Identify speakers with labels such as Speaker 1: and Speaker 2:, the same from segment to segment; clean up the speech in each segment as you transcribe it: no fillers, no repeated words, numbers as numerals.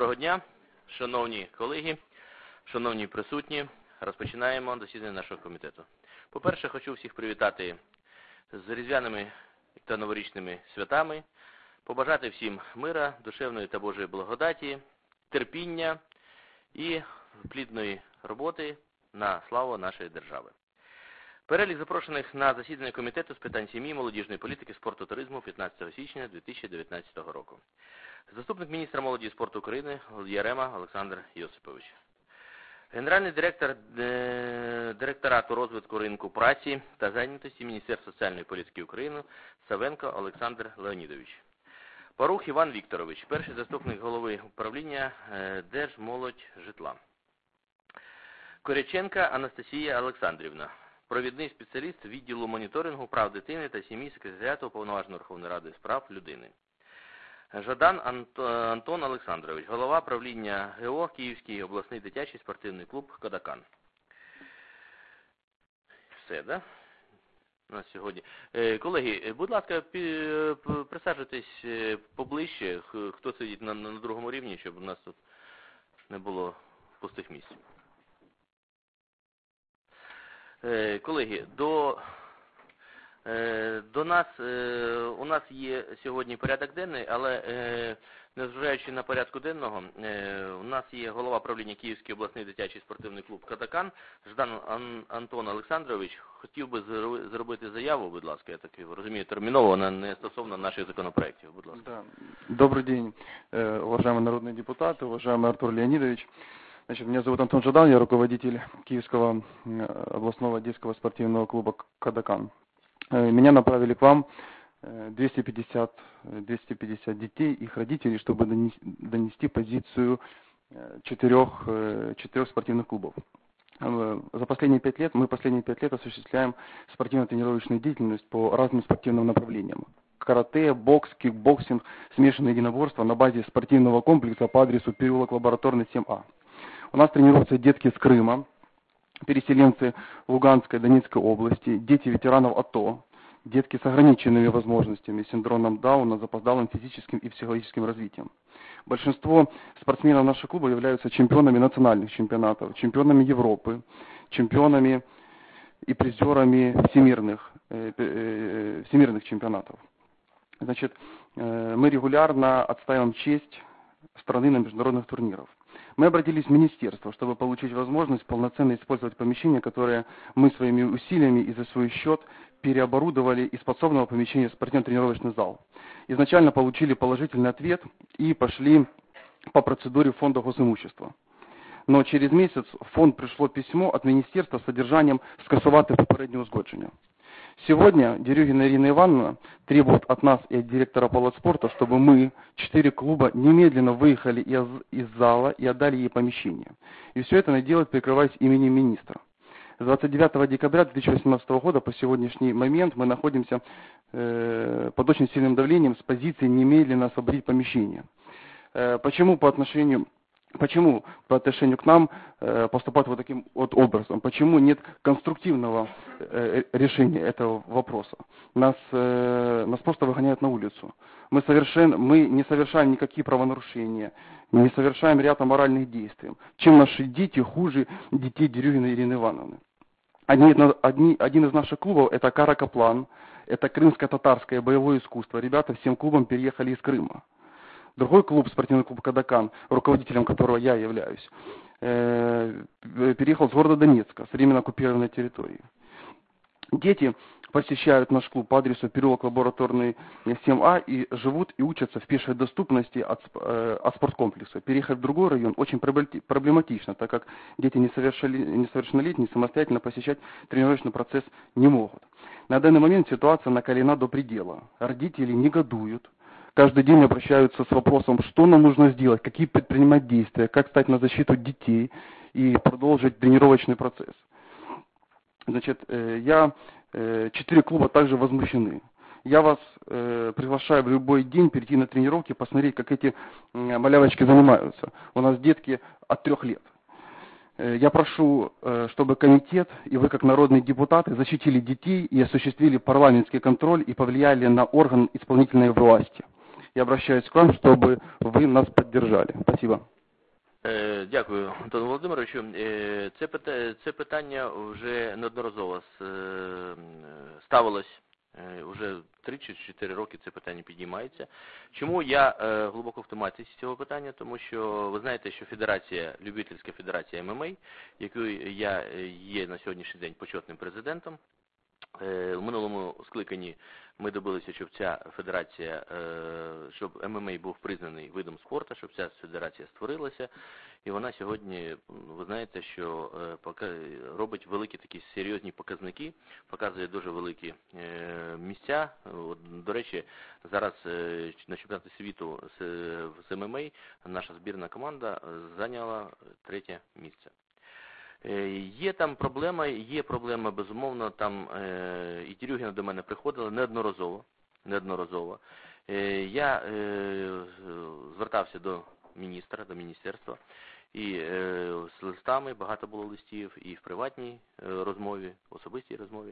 Speaker 1: Доброго дня, шановні колеги, шановні присутні. Розпочинаємо засідання нашого комітету. По-перше, хочу всіх привітати з різдвяними та новорічними святами, побажати всім мира, душевної та Божої благодаті, терпіння і плідної роботи на славу нашої держави. Перелік запрошених на засідання Комітету з питань сім'ї, молодіжної політики, спорту, туризму 15 січня 2019 року. Заступник міністра молоді і спорту України Ярема Олександр Йосипович. Генеральний директор Директорату розвитку ринку праці та зайнятості Міністерства соціальної політики України Савенко Олександр Леонідович. Парух Іван Вікторович, перший заступник голови управління Держмолодьжитла. Коряченка Анастасія Олександрівна, провідний спеціаліст відділу моніторингу прав дитини та сім'ї секретаріату Уповноваженого Верховної Ради з прав людини. Жадан Антон Олександрович, голова правління ГО Київський обласний дитячий спортивний клуб «Кадакан». Все, да? У нас сьогодні. Колеги, будь ласка, присаджуйтесь поближче, хто сидить на другому рівні, щоб у нас тут не було пустих місць. Колеги, у нас є сьогодні порядок денний, але незважаючи на порядку денного, у нас є голова правління Київський обласний дитячий спортивний клуб «Кадакан» Ждан Антон Олександрович. Хотів би зробити заяву, будь ласка, я так розумію, терміново, вона не стосовно наших законопроєктів, будь ласка.
Speaker 2: Да. Добрый день, уважаемые народные депутаты, уважаемый Артур Леонидович. Значит, меня зовут Антон Жадан, я руководитель Киевского областного детского спортивного клуба «Кадакан». Меня направили к вам 250 детей, их родителей, чтобы донести позицию четырех спортивных клубов. За последние 5 лет, мы последние 5 лет осуществляем спортивно-тренировочную деятельность по разным спортивным направлениям. Карате, бокс, кикбоксинг, смешанные единоборства на базе спортивного комплекса по адресу переулок Лабораторный 7А. У нас тренируются детки с Крыма, переселенцы Луганской, Донецкой области, дети ветеранов АТО, детки с ограниченными возможностями, синдромом Дауна, запоздалым физическим и психологическим развитием. Большинство спортсменов нашего клуба являются чемпионами национальных чемпионатов, чемпионами Европы, чемпионами и призерами всемирных чемпионатов. Значит, мы регулярно отстаиваем честь страны на международных турнирах. Мы обратились в министерство, чтобы получить возможность полноценно использовать помещение, которое мы своими усилиями и за свой счет переоборудовали из подсобного помещения в спортивно-тренировочный зал. Изначально получили положительный ответ и пошли по процедуре фонда госимущества. Но через месяц в фонд пришло письмо от министерства с содержанием «скасувати попереднє узгодження». Сегодня Дерюгина Ирина Ивановна требует от нас и от директора Палацспорта, чтобы мы, 4 клуба, немедленно выехали из зала и отдали ей помещение. И все это она делает, прикрываясь именем министра. С 29 декабря 2018 года по сегодняшний момент мы находимся под очень сильным давлением с позиции немедленно освободить помещение. Почему по отношению к нам поступать вот таким вот образом? Почему нет конструктивного решения этого вопроса? Нас просто выгоняют на улицу. Мы не совершаем никакие правонарушения, не совершаем ряд аморальных действий. Чем наши дети хуже детей Дерюгиной Ирины Ивановны? Один из наших клубов — это Каракаплан, это крымско-татарское боевое искусство. Ребята всем клубом переехали из Крыма. Другой клуб, спортивный клуб «Кадакан», руководителем которого я являюсь, переехал с города Донецка, с временно оккупированной территории. Дети посещают наш клуб по адресу переулок Лабораторный 7А и живут и учатся в пешей доступности от спорткомплекса. Переехать в другой район очень проблематично, так как дети несовершеннолетние самостоятельно посещать тренировочный процесс не могут. На данный момент ситуация накалена до предела. Родители негодуют. Каждый день обращаются с вопросом, что нам нужно сделать, какие предпринимать действия, как стать на защиту детей и продолжить тренировочный процесс. Значит, 4 клуба также возмущены. Я вас приглашаю в любой день перейти на тренировки, посмотреть, как эти малявочки занимаются. У нас детки от 3 лет. Я прошу, чтобы комитет и вы, как народные депутаты, защитили детей и осуществили парламентский контроль и повлияли на орган исполнительной власти. Я обращаюсь к вам, чтобы вы нас поддержали. Спасибо.
Speaker 1: Дякую, Антону Володимировичу. Це питання вже неодноразово ставилось. Уже 3 чи 4 роки це питання піднімається. Чому я глибоко в тематиці цього питання? Тому що ви знаєте, що любительська федерація MMA, якою я є на сьогоднішній день почетним президентом, в минулому скликанні ми добилися, щоб ця федерація, щоб ММА був признаний видом спорту, щоб ця федерація створилася. І вона сьогодні, ви знаєте, що робить великі такі серйозні показники, показує дуже великі місця. До речі, зараз на чемпіонаті світу з ММА наша збірна команда зайняла 3-е місце. Є там проблема, безумовно, там і Тірюгіна до мене приходила неодноразово. Я звертався до міністерства, і з листами, багато було листів, і в приватній розмові, в особистій розмові.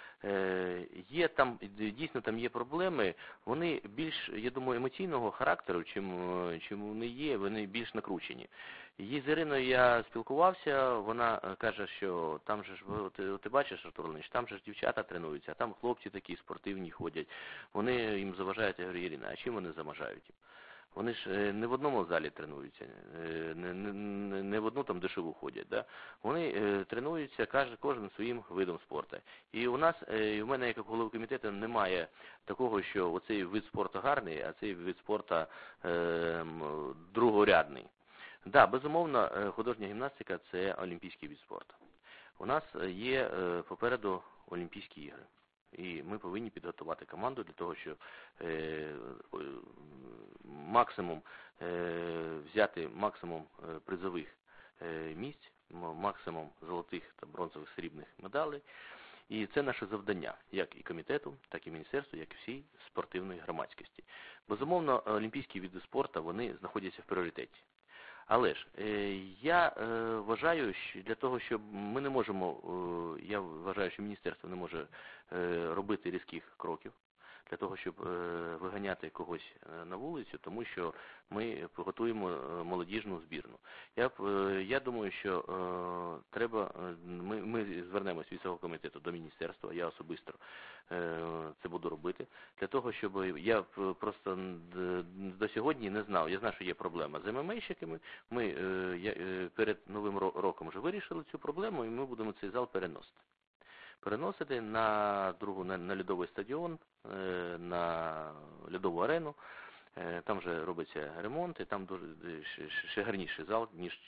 Speaker 1: Дійсно там є проблеми, вони більш, я думаю, емоційного характеру, чим вони є, вони більш накручені. З Іриною я спілкувався, вона каже, що там же ж, ти бачиш, Артур Леонідович, там же ж дівчата тренуються, а там хлопці такі спортивні ходять, вони їм заважають. Я говорю, Ірина, а чим вони заважають їм? Вони ж не в одному залі тренуються, не в одну там дешеву ходять. Да? Вони тренуються кожен своїм видом спорту. І у мене, як голови комітету, немає такого, що оцей вид спорту гарний, а цей вид спорту другорядний. Да, безумовно, художня гімнастика – це олімпійський вид спорту. У нас є попереду Олімпійські ігри. І ми повинні підготувати команду для того, щоб взяти максимум призових місць, максимум золотих та бронзових, срібних медалей. І це наше завдання, як і комітету, так і міністерству, як і всій спортивної громадськості. Безумовно, олімпійські види спорту, вони знаходяться в пріоритеті. Але ж я вважаю, що для того, щоб ми не можемо, я вважаю, що міністерство не може робити різких кроків для того, щоб виганяти когось на вулицю, тому що ми готуємо молодіжну збірну. Я думаю, що ми звернемось від цього комітету до міністерства, я особисто це буду робити, для того, щоб я просто до сьогодні не знав, я знаю, що є проблема з ММА-щиками, ми перед Новим роком вже вирішили цю проблему, і ми будемо цей зал переносити на льодовий стадіон, на льодову арену. Там вже робиться ремонт, і там дуже ще гарніший зал, ніж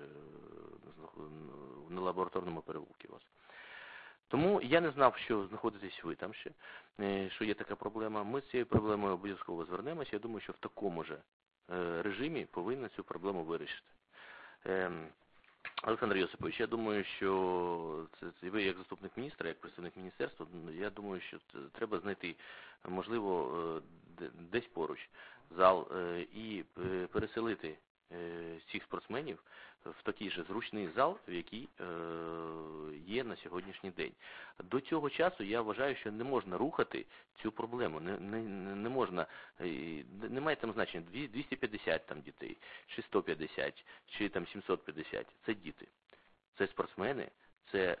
Speaker 1: на лабораторному переулку у вас. Тому я не знав, що знаходитесь ви там ще, що є така проблема. Ми з цією проблемою обов'язково звернемося. Я думаю, що в такому же режимі повинні цю проблему вирішити. Олександр Йосипович, я думаю, що ви як заступник міністра, як представник міністерства, я думаю, що треба знайти, можливо, десь поруч зал і переселити цих спортсменів в такий же зручний зал, в який є на сьогоднішній день. До цього часу я вважаю, що не можна рухати цю проблему. Не можна, немає там значення 250 там дітей, чи 150, чи там 750. Це діти, це спортсмени, це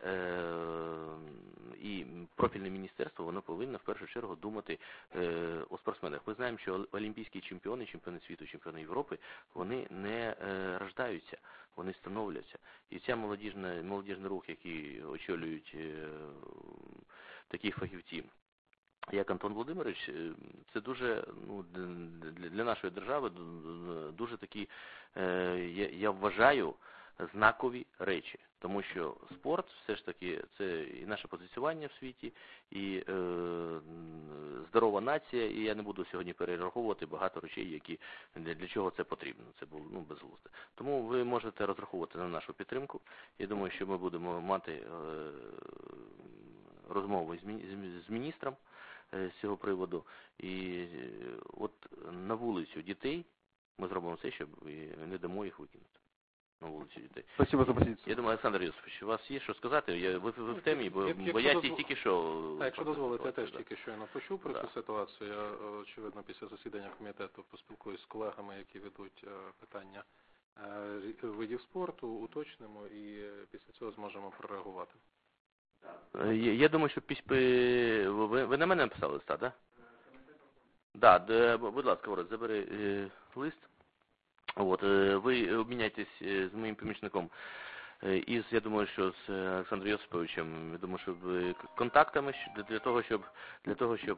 Speaker 1: і профільне міністерство, воно повинно в першу чергу думати о спортсменах. Ми знаємо, що олімпійські чемпіони, чемпіони світу, чемпіони Європи, вони не рождаються, вони становляться. І ця молодіжний рух, який очолюють такі фахівці, як Антон Володимирович, це дуже, для нашої держави дуже такі, я вважаю, знакові речі, тому що спорт все ж таки це і наше позиціювання в світі, і здорова нація, і я не буду сьогодні перераховувати багато речей, для чого це потрібно, це було безглуздо. Тому ви можете розраховувати на нашу підтримку. Я думаю, що ми будемо мати розмову з міністром з цього приводу, і от на вулицю дітей ми зробимо все, щоб не дамо їх викинути. На вулиці дітей.
Speaker 2: Спасибо за позицію.
Speaker 1: Я думаю, Олександр Йосипович, у вас є що сказати? Ви в темі, бо я тільки що...
Speaker 3: Якщо дозволите, я теж тільки щойно почув про цю ситуацію. Я, очевидно, після засідання комітету поспілкуюсь з колегами, які ведуть питання видів спорту, уточнимо і після цього зможемо прореагувати.
Speaker 1: Я думаю, що ви на мене написали листа, так? Так, будь ласка, Ворот, забери лист. От, ви обміняйтесь з моїм помічником я думаю, що з Олександром Йосиповичем, я думаю, що контактами для того, щоб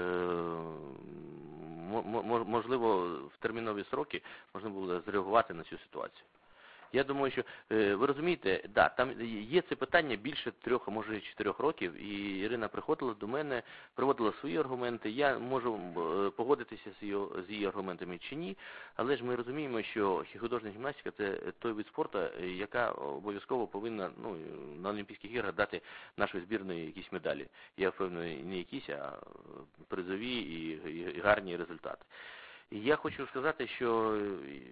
Speaker 1: можливо в термінові сроки можна було зреагувати на цю ситуацію. Я думаю, що, ви розумієте, да, там є це питання більше 3, а може 4 років, і Ірина приходила до мене, приводила свої аргументи, я можу погодитися з її аргументами чи ні, але ж ми розуміємо, що художня гімнастика – це той вид спорту, яка обов'язково повинна на Олімпійських іграх дати нашої збірної якісь медалі. Я впевнений, не якісь, а призові і гарні результати. І я хочу сказати, що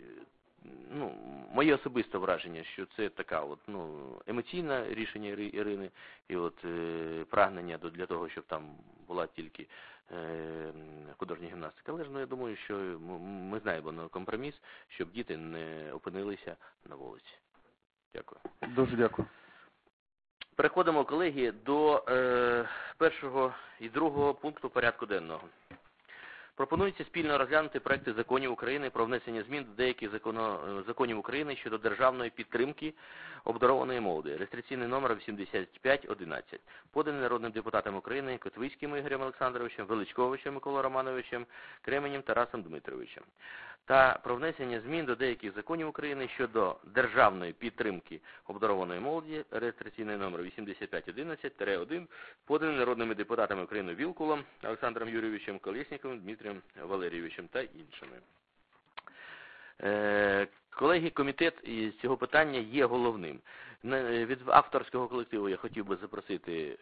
Speaker 1: моє особисте враження, що це така емоційне рішення Ірини і прагнення для того, щоб там була тільки художня гімнастика. Але ж, я думаю, що ми знаємо компроміс, щоб діти не опинилися на вулиці. Дякую.
Speaker 2: Дуже дякую.
Speaker 1: Переходимо, колеги, до першого і другого пункту порядку денного. Пропонується спільно розглянути проекти законів України про внесення змін до деяких законів України щодо державної підтримки обдарованої молоді. Реєстраційний номер 8511. Поданий народним депутатом України Котвицьким Ігорем Олександровичем, Величковичем Миколою Романовичем, Кременем Тарасом Дмитровичем. Та про внесення змін до деяких законів України щодо державної підтримки обдарованої молоді. Реєстраційний номер 8511-1. Поданий народними депутатами України Вілкулом Олександром Юрійовичем, Колєсніковим Дмитрієм Валерійовичем та іншими. Колеги, комітет із цього питання є головним. Від авторського колективу я хотів би запросити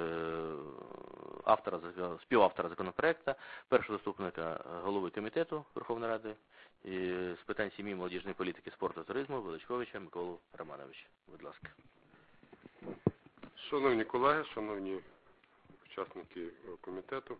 Speaker 1: співавтора законопроекту, першого заступника голови комітету Верховної Ради з питань сім'ї, молодіжної політики, спорту та туризму Величковича Миколу Романовича. Будь ласка.
Speaker 4: Шановні колеги, шановні учасники комітету,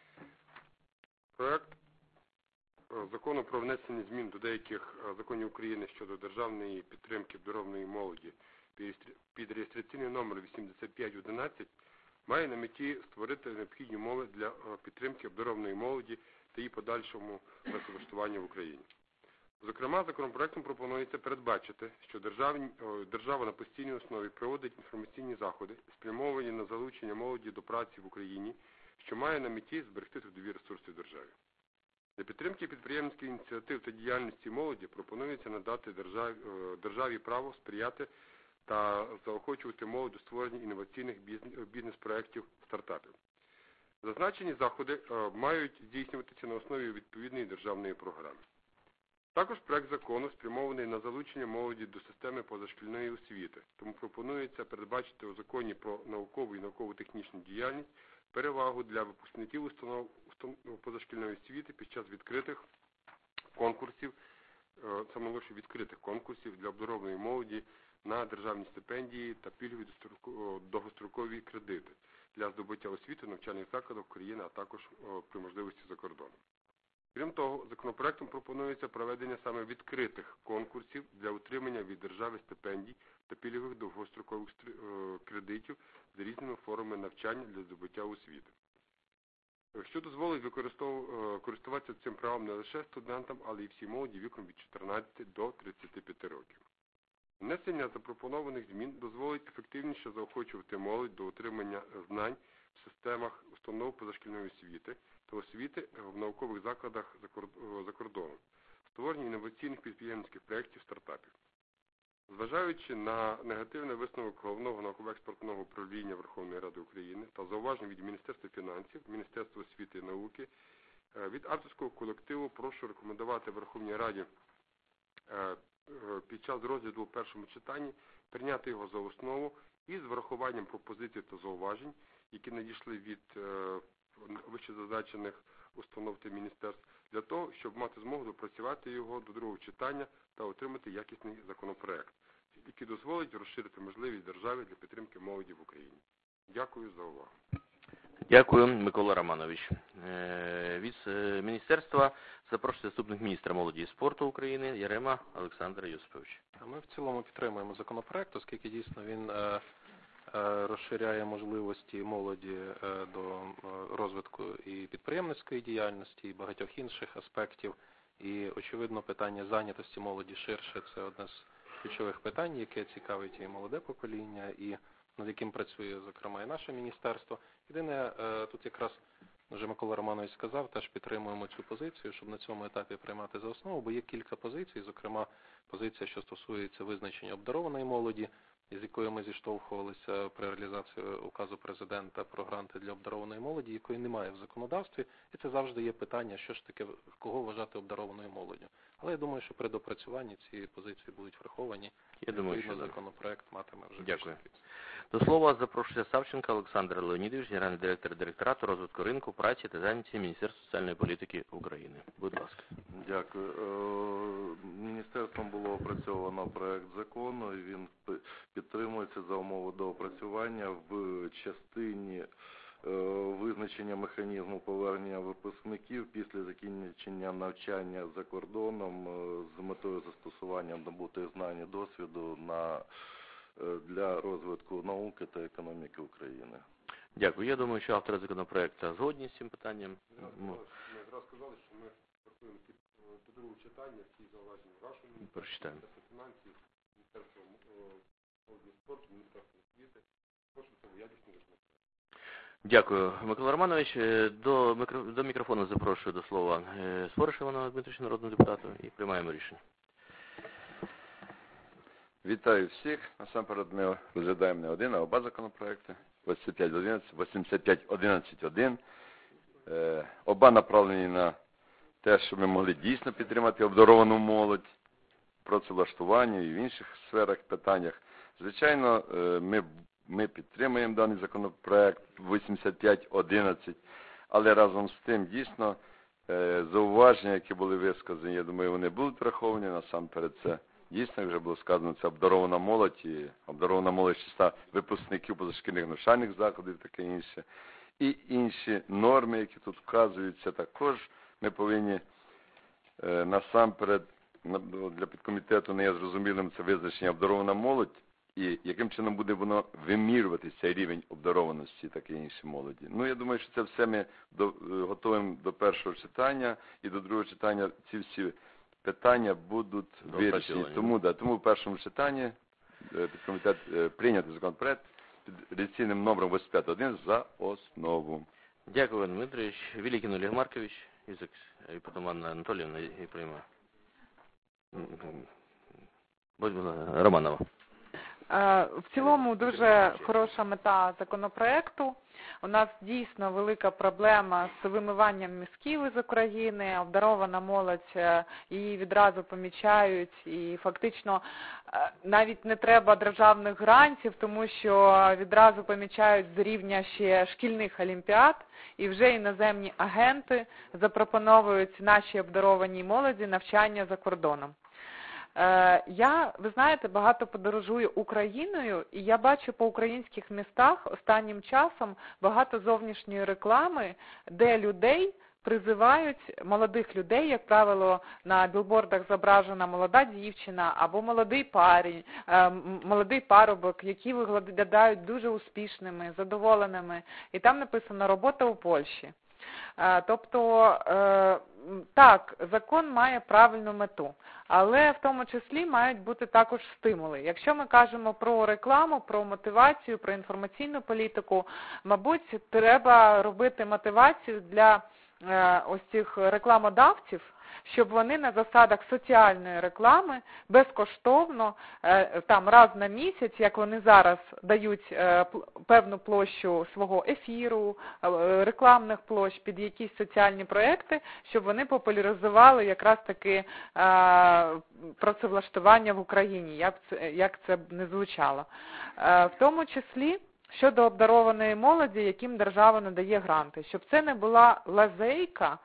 Speaker 4: проект закону про внесення змін до деяких законів України щодо державної підтримки обдарованої молоді під реєстраційний номер 8511 має на меті створити необхідні умови для підтримки обдарованої молоді та її подальшому працевлаштування в Україні. Зокрема, законопроектом пропонується передбачити, що держава на постійній основі проводить інформаційні заходи, спрямовані на залучення молоді до праці в Україні, що має на меті зберегти трудові ресурси в державі. Для підтримки підприємницьких ініціатив та діяльності молоді пропонується надати державі право сприяти та заохочувати молодь до створення інноваційних бізнес-проєктів, стартапів. Зазначені заходи мають здійснюватися на основі відповідної державної програми. Також проект закону спрямований на залучення молоді до системи позашкільної освіти, тому пропонується передбачити у законі про наукову і науково-технічну діяльність перевагу для випускників установ позашкільної освіти під час відкритих конкурсів, саме лише відкритих конкурсів для обдарованої молоді на державні стипендії та пільгові довгострокові кредити для здобуття освіти в навчальних закладах України, а також при можливості за кордоном. Крім того, законопроектом пропонується проведення саме відкритих конкурсів для отримання від держави стипендій та пільгових довгострокових кредитів з різними формами навчання для здобуття освіти, що дозволить користуватися цим правом не лише студентам, але й всій молоді віком від 14 до 35 років. Внесення запропонованих змін дозволить ефективніше заохочувати молодь до отримання знань в системах установ позашкільної освіти та освіти в наукових закладах за кордоном, створення інноваційних підприємницьких проєктів, стартапів. Зважаючи на негативний висновок Головного науково-експертного управління Верховної Ради України та зауважень від Міністерства фінансів, Міністерства освіти і науки, від авторського колективу прошу рекомендувати Верховній Раді під час розгляду у першому читанні прийняти його за основу із врахуванням пропозицій та зауважень, які надійшли від вищезазначених установ та міністерств, для того, щоб мати змогу допрацювати його до другого читання та отримати якісний законопроект, який дозволить розширити можливість держави для підтримки молоді в Україні. Дякую за увагу.
Speaker 1: Дякую, Микола Романович. Від міністерства запрошується заступник міністра молоді і спорту України Ярема Олександр Йосипович.
Speaker 3: Ми в цілому підтримуємо законопроект, оскільки дійсно він розширяє можливості молоді до розвитку і підприємницької діяльності, і багатьох інших аспектів. І, очевидно, питання зайнятості молоді ширше – це одне з ключових питань, яке цікавить і молоде покоління, і над яким працює, зокрема, і наше міністерство. Єдине, тут якраз вже Микола Романович сказав, теж підтримуємо цю позицію, щоб на цьому етапі приймати за основу, бо є кілька позицій, зокрема, позиція, що стосується визначення обдарованої молоді, з якою ми зіштовхувалися при реалізації указу президента про гранти для обдарованої молоді, якої немає в законодавстві, і це завжди є питання, що ж таке, кого вважати обдарованою молоддю. Але я думаю, що при допрацюванні ці позиції будуть враховані.
Speaker 1: Я думаю, що
Speaker 3: законопроект матиме вже
Speaker 1: Дякую.
Speaker 3: більш такий.
Speaker 1: До слова запрошується Савченко Олександр Леонідович, генеральний директор Директорату розвитку ринку, праці та зайнятості Міністерства соціальної політики України. Будь ласка.
Speaker 5: Дякую. Міністерством було опрацьовано проект закону, і він підтримується за умови доопрацювання в частині визначення механізму повернення випускників після закінчення навчання за кордоном з метою застосування набутих знань і досвіду для розвитку науки та економіки України.
Speaker 1: Дякую. Я думаю, що автори законопроекту згодні з цим питанням.
Speaker 4: Ми зразу сказали, що ми працюємо до другого читання, всі зауваження вашого
Speaker 1: Прочитаємо.
Speaker 4: Міністерства фінансів, Міністерства молоді і спорту, Міністерства освіти. Прошу цього якісного законопроекту.
Speaker 1: Дякую, Микола Романович. До мікрофону запрошую до слова Спориша Івана Дмитровича, народного депутата, і приймаємо рішення.
Speaker 6: Вітаю всіх. Насамперед ми розглядаємо не один, а оба законопроекти. 8511-1. Оба направлені на те, щоб ми могли дійсно підтримати обдаровану молодь, працевлаштування і в інших сферах, питаннях. Звичайно, ми підтримуємо даний законопроект 8511, але разом з тим дійсно зауваження, які були висказані, я думаю, вони будуть враховані. Насамперед це дійсно, як вже було сказано, це обдарована молодь, і обдарована молодь числа випускників позашкільних навчальних закладів і таке інше. І інші норми, які тут вказуються, також ми повинні насамперед, для підкомітету не є зрозумілим це визначення обдарована молодь, і яким чином буде воно вимірюватися, цей рівень обдарованості, таке інше молоді. Ну, я думаю, що це все ми готуємо до першого читання, і до другого читання ці всі питання будуть вирішені. Тому в першому читанні підкомітет прийняти законопроект під реєстраційним номером 85.1 за основу.
Speaker 1: Дякую, Іван Дмитрович. Великін Олег Маркович, і потім Анна Анатоліївна, і приймає. Романова.
Speaker 7: В цілому дуже хороша мета законопроекту. У нас дійсно велика проблема з вимиванням мізків із України. Обдарована молодь, її відразу помічають, і фактично навіть не треба державних грантів, тому що відразу помічають з рівня ще шкільних олімпіад, і вже іноземні агенти запропонують нашій обдарованій молоді навчання за кордоном. Ви знаєте, багато подорожую Україною, і я бачу по українських містах останнім часом багато зовнішньої реклами, де людей призивають, молодих людей, як правило, на білбордах зображена молода дівчина або молодий парубок, які виглядають дуже успішними, задоволеними, і там написано «Робота у Польщі». Тобто, так, закон має правильну мету, але в тому числі мають бути також стимули. Якщо ми кажемо про рекламу, про мотивацію, про інформаційну політику, мабуть, треба робити мотивацію для ось цих рекламодавців, щоб вони на засадах соціальної реклами безкоштовно, там раз на місяць, як вони зараз дають певну площу свого ефіру, рекламних площ під якісь соціальні проекти, щоб вони популяризували якраз таки працевлаштування в Україні, як це б не звучало. В тому числі щодо обдарованої молоді, яким держава надає гранти, щоб це не була лазейка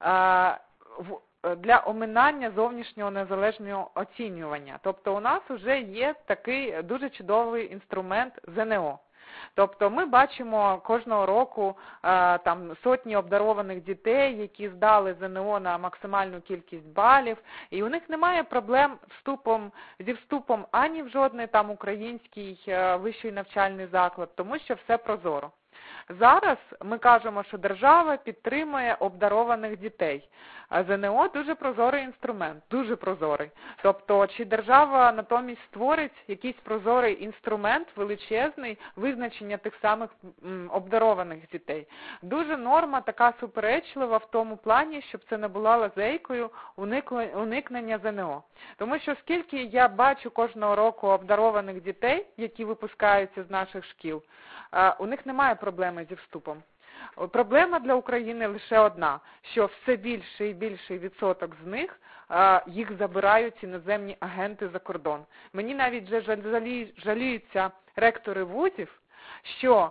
Speaker 7: для оминання зовнішнього незалежного оцінювання. Тобто у нас вже є такий дуже чудовий інструмент ЗНО. Тобто ми бачимо кожного року там сотні обдарованих дітей, які здали ЗНО на максимальну кількість балів, і у них немає проблем зі вступом ані в жодний там український вищий навчальний заклад, тому що все прозоро. Зараз ми кажемо, що держава підтримує обдарованих дітей. А ЗНО дуже прозорий інструмент, дуже прозорий. Тобто, чи держава натомість створить якийсь прозорий інструмент величезний визначення тих самих обдарованих дітей. Дуже норма така суперечлива в тому плані, щоб це не була лазейкою уникнення ЗНО. Тому що скільки я бачу кожного року обдарованих дітей, які випускаються з наших шкіл, у них немає проблеми зі вступом. Проблема для України лише одна, що все більший і більший відсоток з них їх забирають іноземні агенти за кордон. Мені навіть вже жаліються ректори вузів, що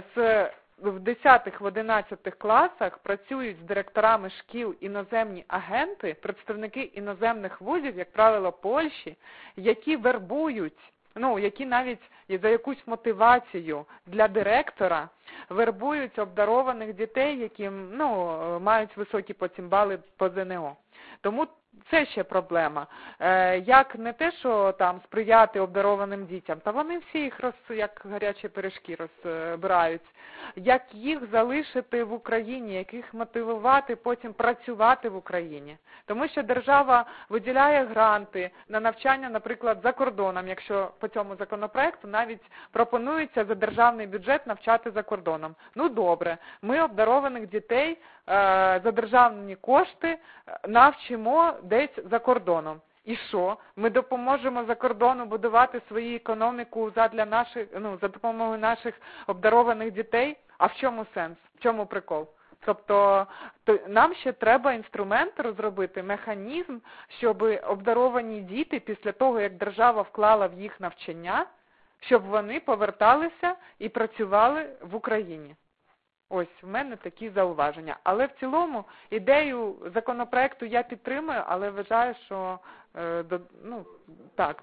Speaker 7: в 10-х, в 11-х класах працюють з директорами шкіл іноземні агенти, представники іноземних вузів, як правило, Польщі, які вербують, які навіть за якусь мотивацію для директора вербують обдарованих дітей, які мають високі потім бали по ЗНО. Тому це ще проблема. Як не те, що там сприяти обдарованим дітям, та вони всі їх як гарячі пиріжки розбирають. Як їх залишити в Україні, як їх мотивувати потім працювати в Україні. Тому що держава виділяє гранти на навчання, наприклад, за кордоном, якщо по цьому законопроекту навіть пропонується за державний бюджет навчати за кордоном. Ну добре, ми обдарованих дітей за державні кошти навчимо десь за кордоном. І що? Ми допоможемо за кордону будувати свою економіку за допомогою наших обдарованих дітей? А в чому сенс? В чому прикол? Тобто нам ще треба інструмент розробити, механізм, щоб обдаровані діти після того, як держава вклала в їх навчання, щоб вони поверталися і працювали в Україні. Ось, в мене такі зауваження. Але в цілому ідею законопроекту я підтримую, але вважаю, що так.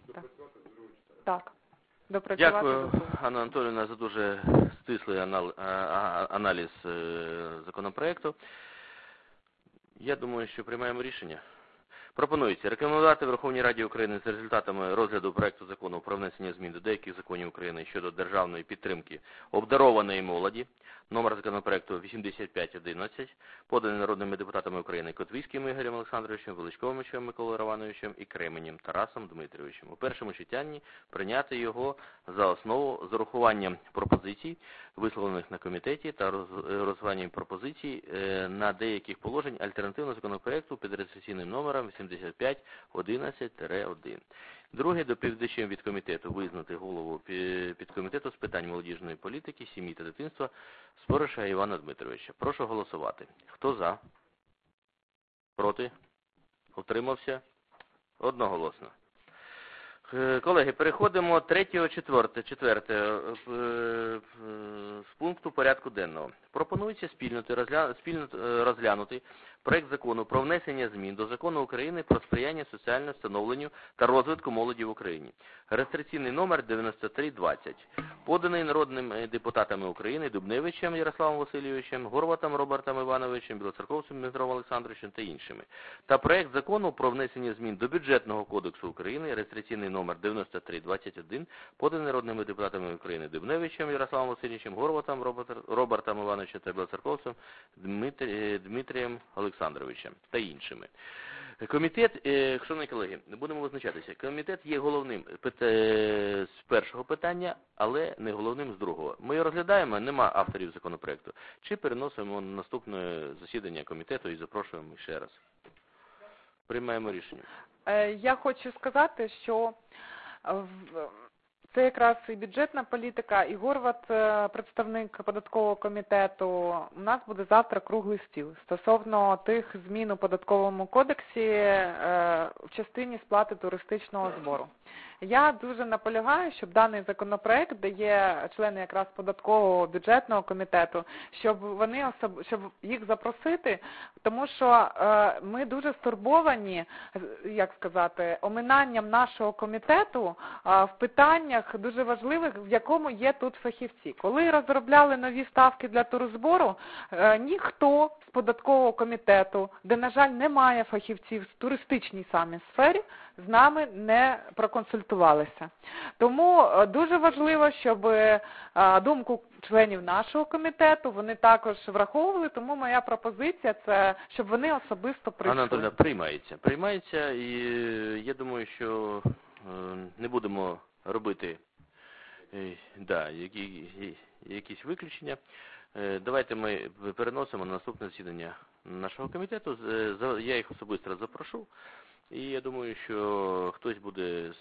Speaker 1: Дякую, Анна Анатоліївна, за дуже стислий аналіз законопроекту. Я думаю, що приймаємо рішення. Пропонується рекомендувати Верховній Раді України за результатами розгляду проекту закону про внесення змін до деяких законів України щодо державної підтримки обдарованої молоді, номер законопроекту 8511, поданий народними депутатами України Котвіським Ігорем Олександровичем, Величковичем Миколою Романовичем і Кременем Тарасом Дмитровичем. У першому читанні прийняти його за основу з урахуванням пропозицій, висловлених на комітеті, та розгляненням пропозицій на деяких положень альтернативного законопроекту під реєстраційним номером 8511-1. Друге, доповідачем від комітету визнати голову підкомітету з питань молодіжної політики, сім'ї та дитинства Спориша Івана Дмитровича. Прошу голосувати. Хто за? Проти? Утримався? Одноголосно. Колеги, переходимо четверте з пункту порядку денного. Пропонується спільно розглянути проект закону про внесення змін до Закону України про сприяння соціальному становленню та розвитку молоді в Україні. Реєстраційний номер 9320, поданий народними депутатами України Дубневичем Ярославом Васильовичем, Горватом Робертом Івановичем, Білоцерковцем Дмитром Олександровичем та іншими. Та проект закону про внесення змін до Бюджетного кодексу України, реєстраційний номер 9321, поданий народними депутатами України Дубневичем Ярославом Васильовичем, Горватом Робертом Івановичем та Білоцерковцем Дмитрієм Олександровичем та іншими. Комітет, шановні колеги, будемо визначатися. Комітет є головним з першого питання, але не головним з другого. Ми його розглядаємо, нема авторів законопроекту. Чи переносимо на наступне засідання комітету і запрошуємо ще раз? Приймаємо рішення.
Speaker 7: Я хочу сказати, що це якраз і бюджетна політика, і Горват, представник податкового комітету. У нас буде завтра круглий стіл стосовно тих змін у податковому кодексі в частині сплати туристичного збору. Я дуже наполягаю, щоб даний законопроект, де є члени якраз податкового бюджетного комітету, щоб їх запросити, тому що ми дуже стурбовані, оминанням нашого комітету в питаннях питаннях дуже важливих, в якому є тут фахівці. Коли розробляли нові ставки для турзбору, ніхто з податкового комітету, де, на жаль, немає фахівців в туристичній самій сфері, з нами не проконсультувалися. Тому дуже важливо, щоб думку членів нашого комітету вони також враховували, тому моя пропозиція – це щоб вони особисто прийшли.
Speaker 1: Анна Анатольевна, приймається. Приймається, і я думаю, що не будемо робити якісь виключення. Давайте ми переносимо на наступне засідання нашого комітету. Я їх особисто запрошу. І я думаю, що хтось буде...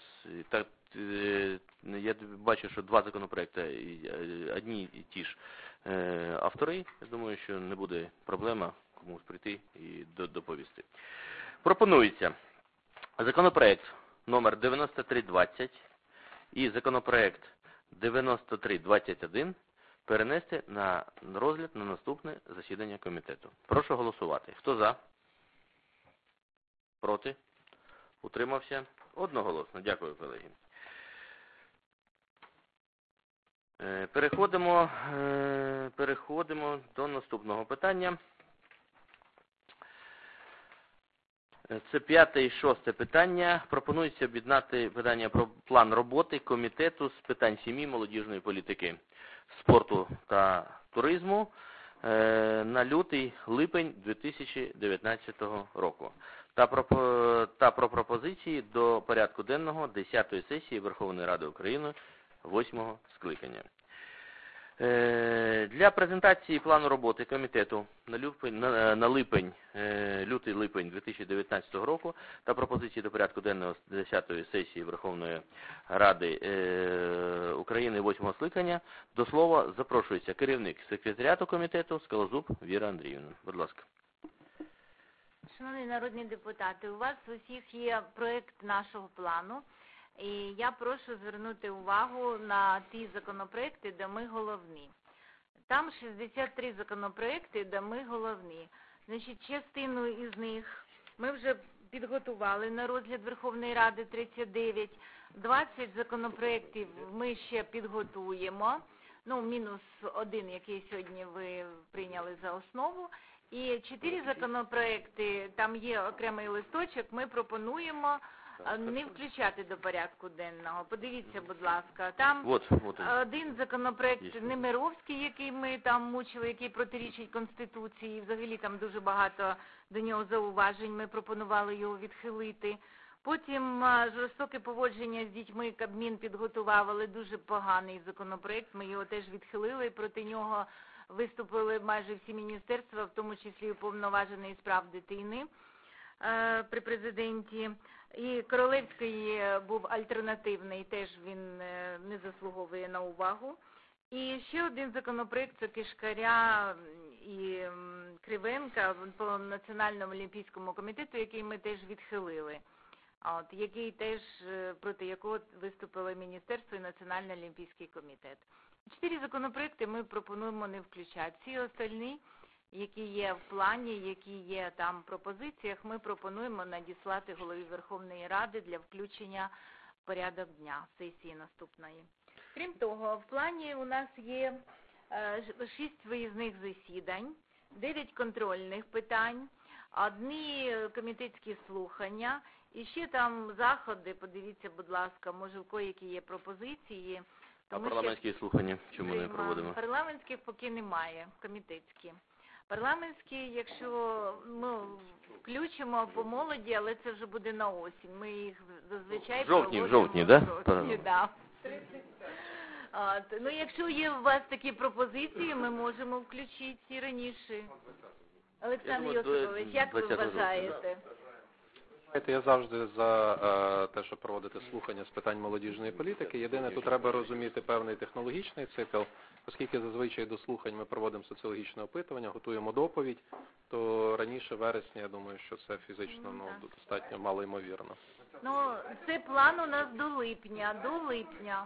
Speaker 1: Я бачу, що два законопроекти, одні і ті ж автори. Я думаю, що не буде проблема комусь прийти і доповісти. Пропонується законопроект номер 9320 і законопроект 9321 перенести на розгляд на наступне засідання комітету. Прошу голосувати. Хто за? Проти? Утримався? Одноголосно. Дякую, колеги. Переходимо до наступного питання. Це 5-те і 6-те питання. Пропонується об'єднати питання про план роботи Комітету з питань сім'ї, молодіжної політики, спорту та туризму на лютий-липень 2019 року. Та про пропозиції до порядку денного 10-ї сесії Верховної Ради України 8-го скликання. Для презентації плану роботи комітету на лютий-липень 2019 року та пропозиції до порядку денного 10-ї сесії Верховної Ради України 8-го скликання до слова запрошується керівник секретаріату комітету Скалозуб Віра Андріївна. Будь ласка.
Speaker 8: Шановні народні депутати, у вас усіх є проєкт нашого плану. І я прошу звернути увагу на ті законопроекти, де ми головні. Там 63 законопроекти, де ми головні. Значить, частину із них ми вже підготували на розгляд Верховної Ради 39. 20 законопроектів ми ще підготуємо. Мінус один, який сьогодні ви прийняли за основу. І 4 законопроекти, там є окремий листочок, ми пропонуємо не включати до порядку денного. Подивіться, будь ласка. Там один законопроект Немировський, який ми там мучили, який протирічить Конституції. Взагалі там дуже багато до нього зауважень. Ми пропонували його відхилити. Потім жорстоке поводження з дітьми. Кабмін підготував, але дуже поганий законопроект. Ми його теж відхилили. Проти нього виступили майже всі міністерства, в тому числі Уповноважений з прав дитини при президенті. І Королевський був альтернативний, теж він не заслуговує на увагу. І ще один законопроект – це Кишкаря і Кривенка по Національному олімпійському комітету, який ми теж відхилили, який теж, проти якого виступили Міністерство і Національний олімпійський комітет. 4 законопроекти ми пропонуємо не включати. Всі остальні, які є в плані, які є там в пропозиціях, ми пропонуємо надіслати Голові Верховної Ради для включення в порядок дня сесії наступної. Крім того, в плані у нас є 6 виїзних засідань, 9 контрольних питань, 1 комітетські слухання, і ще там заходи, подивіться, будь ласка, може в кої-які є пропозиції.
Speaker 1: А парламентські слухання чому не проводимо?
Speaker 8: Парламентських поки немає, комітетські. Парламентські, якщо ми включимо по молоді, але це вже буде на осінь. Ми їх зазвичай
Speaker 1: в жовтні, да?
Speaker 8: Да. Якщо є у вас такі пропозиції, ми можемо включити і раніше. Олександр Йосипович, як ви вважаєте?
Speaker 3: Я завжди за те, щоб проводити слухання з питань молодіжної політики. Єдине, тут треба розуміти певний технологічний цикл, оскільки зазвичай до слухань ми проводимо соціологічне опитування, готуємо доповідь, то раніше вересня, я думаю, що це фізично достатньо малоймовірно.
Speaker 8: Це план у нас до липня.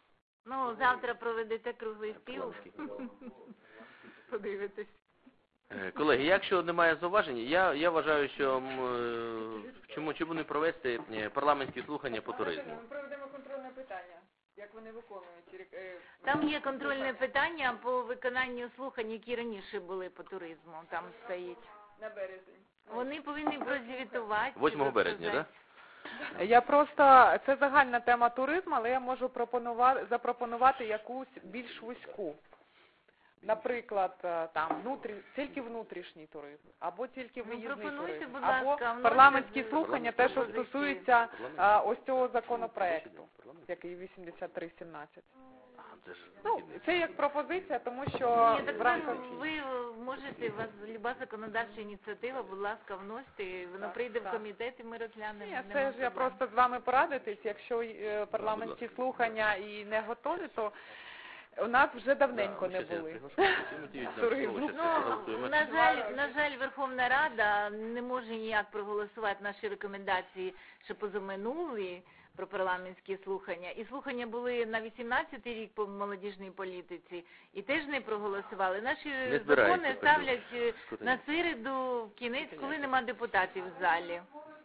Speaker 8: Завтра проведете круглий стіл. Подивитесь.
Speaker 1: Колеги, якщо немає зауважень, я вважаю, що чому не провести парламентські слухання по туризму.
Speaker 7: Ми проведемо контрольне питання, як вони виконують.
Speaker 8: Там є контрольне питання по виконанню слухань, які раніше були по туризму. Там стоїть.
Speaker 7: На березень.
Speaker 8: Вони повинні прозвітувати.
Speaker 1: 8 березня, так?
Speaker 7: Я просто, це загальна тема туризму, але я можу запропонувати якусь більш вузьку. Наприклад, там тільки внутрішній туризм, або тільки виїзний
Speaker 8: пропонуйте,
Speaker 7: туризм,
Speaker 8: будь
Speaker 7: або
Speaker 8: ласка,
Speaker 7: парламентські
Speaker 8: вносите
Speaker 7: слухання, те, що
Speaker 8: пропозиції.
Speaker 7: стосується ось цього законопроекту, який 8317. Ну, це як пропозиція, тому що
Speaker 8: Ні, так
Speaker 7: в рамках...
Speaker 8: ви можете, у вас люба законодавча ініціатива, будь ласка, вносьте, воно прийде в комітет і ми розглянемо.
Speaker 7: Ні,
Speaker 8: нема
Speaker 7: це ж я
Speaker 8: проблем.
Speaker 7: просто з вами порадитись, якщо парламентські слухання і не готові, то у нас вже давненько не були. Туризму.
Speaker 8: Ну, на жаль, Верховна Рада не може ніяк проголосувати наші рекомендації, що позаминулі про парламентські слухання. І слухання були на 18-й рік по молодіжній політиці, і теж не проголосували. Наші закони ставлять на середу, в кінець, коли нема депутатів в залі.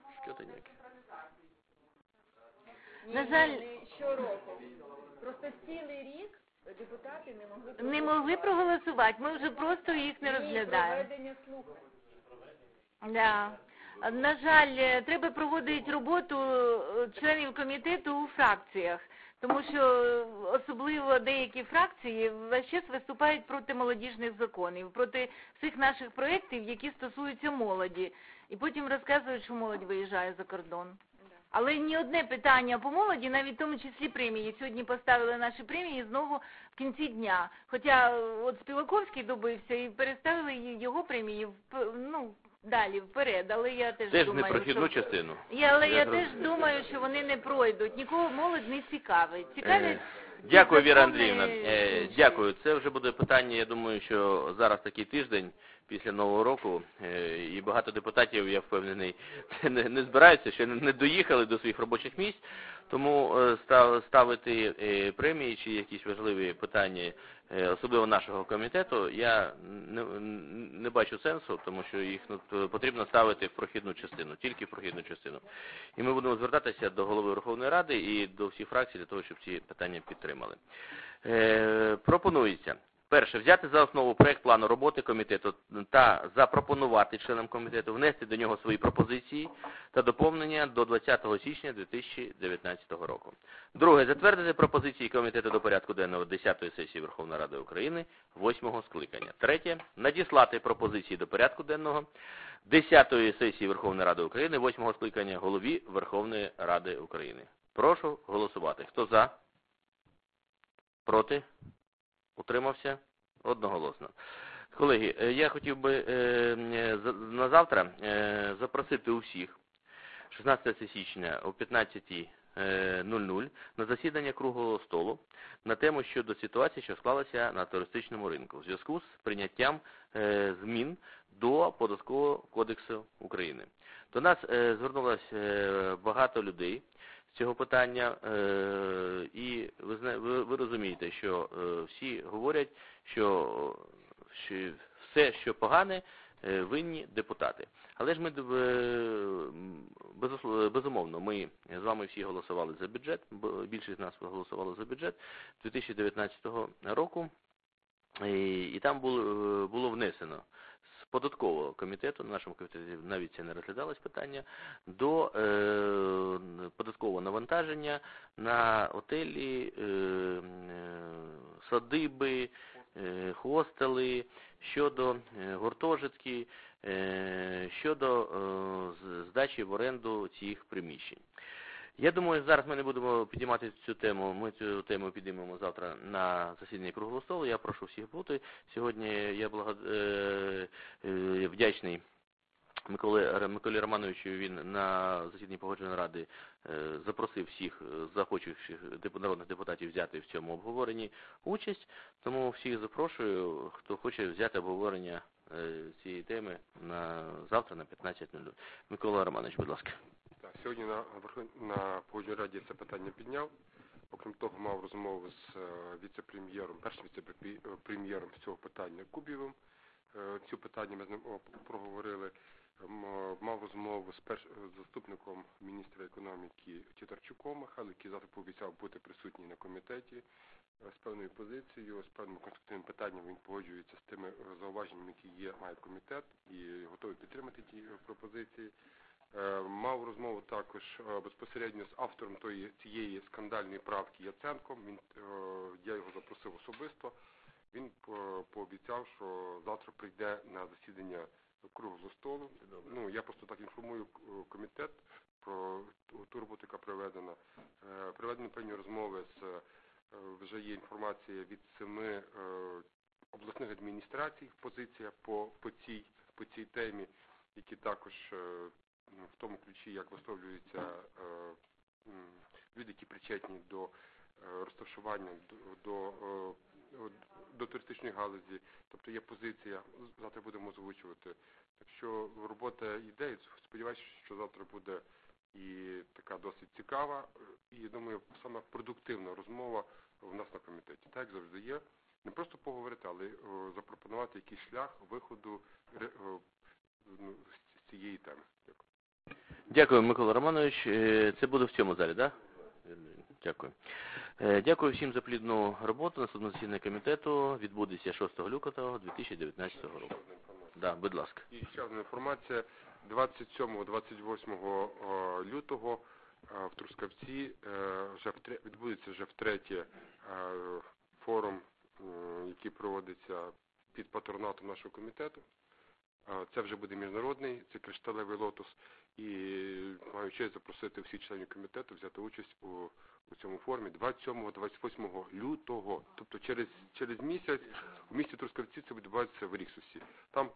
Speaker 8: На жаль,
Speaker 7: Щороку. Просто цілий рік депутати
Speaker 8: не могли проголосувати, ми вже просто їх не розглядаємо.
Speaker 7: проведення слухань.
Speaker 8: Да. На жаль, треба проводити роботу членів комітету у фракціях, тому що особливо деякі фракції весь час виступають проти молодіжних законів, проти всіх наших проєктів, які стосуються молоді. І потім розказують, що молодь виїжджає за кордон. Але ні одне питання по молоді, навіть в тому числі премії. Сьогодні поставили наші премії знову в кінці дня. Хоча от Співаковський добився і переставили його премії далі, вперед. Але я теж
Speaker 1: Теж
Speaker 8: думаю,
Speaker 1: не прохідну
Speaker 8: що...
Speaker 1: частину.
Speaker 8: Я теж думаю, що вони не пройдуть. Нікого молодь не цікавить. Цікавить...
Speaker 1: Дякую, Віра
Speaker 8: закони
Speaker 1: Андріївна. Дякую. Це вже буде питання, я думаю, що зараз такий тиждень після Нового року, і багато депутатів, я впевнений, не збираються, ще не доїхали до своїх робочих місць, тому ставити премії чи якісь важливі питання, особливо нашого комітету, я не бачу сенсу, тому що їх потрібно ставити в прохідну частину, тільки в прохідну частину. І ми будемо звертатися до Голови Верховної Ради і до всіх фракцій для того, щоб ці питання підтримали. Пропонується. Перше, взяти за основу проект плану роботи комітету та запропонувати членам комітету внести до нього свої пропозиції та доповнення до 20 січня 2019 року. Друге, затвердити пропозиції комітету до порядку денного 10-ї сесії Верховної Ради України 8-го скликання. Третє, надіслати пропозиції до порядку денного 10-ї сесії Верховної Ради України 8-го скликання Голові Верховної Ради України. Прошу голосувати. Хто за? Проти? Утримався? Одноголосно. Колеги, я хотів би на завтра запросити усіх 16 січня о 15:00 на засідання круглого столу на тему щодо ситуації, що склалася на туристичному ринку в зв'язку з прийняттям змін до Податкового кодексу України. До нас звернулося багато людей з цього питання, і ви розумієте, що всі говорять, що все, що погане, винні депутати. Але ж ми, безумовно, ми з вами всі голосували за бюджет, більшість з нас голосували за бюджет 2019 року, і там було внесено з податкового комітету, на нашому комітеті навіть це не розглядалось питання, до податкового навантаження на готелі, садиби, хостели, щодо гуртожитки, щодо здачі в оренду цих приміщень. Я думаю, зараз ми не будемо підіймати цю тему, ми цю тему підіймемо завтра на засіданні круглого столу. Я прошу всіх бути. Сьогодні я вдячний Миколі Романовичу, він на засіданні Погоджувальної ради запросив всіх захочучих народних депутатів взяти в цьому обговоренні участь, тому всіх запрошую, хто хоче взяти обговорення цієї теми завтра на 15:00. Микола Романович, будь ласка.
Speaker 4: Так, сьогодні на Погоджувальній раді це питання підняв. Окрім того, мав розмову з віце-прем'єром, першим віце-прем'єром з цього питання Кубівим. Цю питання ми з ним проговорили. Мав розмову з заступником міністра економіки Тітарчуком Михайлом, який завтра пообіцяв бути присутній на комітеті з певною позицією, з певним конструктивним питанням. Він погоджується з тими зауваженнями, які має комітет, і готовий підтримати ті пропозиції. Мав розмову також безпосередньо з автором цієї скандальної правки Яценком. Я його запросив особисто. Він пообіцяв, що завтра прийде на засідання круглого столу. Я просто так інформую комітет про ту роботу, яка проведена. Проведені певні розмови вже є інформація від 7 обласних адміністрацій, позиція по цій темі, які також в тому ключі, як висловлюються люди, які причетні до розташування, до туристичної галузі. Тобто є позиція, завтра будемо озвучувати. Так що робота йде, і сподіваюся, що завтра буде і така досить цікава, і, думаю, саме продуктивна розмова в нас на комітеті. Так, як завжди є. Не просто поговорити, але запропонувати якийсь шлях виходу з цієї теми. Дякую.
Speaker 1: Дякую, Микола Романович. Це буде в цьому залі, так? Дякую. Дякую всім за плідну роботу. Наступне засідання комітету відбудеться 6 лютого 2019 року. Да, будь ласка.
Speaker 4: І ще одна інформація. 27-28 лютого в Трускавці відбудеться вже втретє форум, який проводиться під патронатом нашого комітету. Це вже буде міжнародний, це кришталевий лотос. І маю честь запросити всіх членів комітету взяти участь у цьому форумі 27-28 лютого. Тобто через місяць у місті Трускавці це відбувається в Ріксусі. Там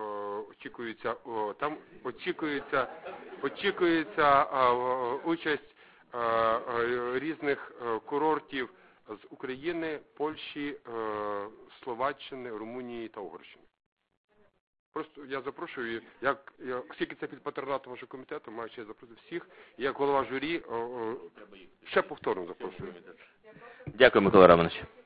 Speaker 4: очікується участь різних курортів з України, Польщі, Словаччини, Румунії та Угорщини. Просто я запрошую, оскільки це під патронатом вашого комітету, маю честь запросити всіх, і як голова журі ще повторно запрошую.
Speaker 1: Дякую, Микола Романович.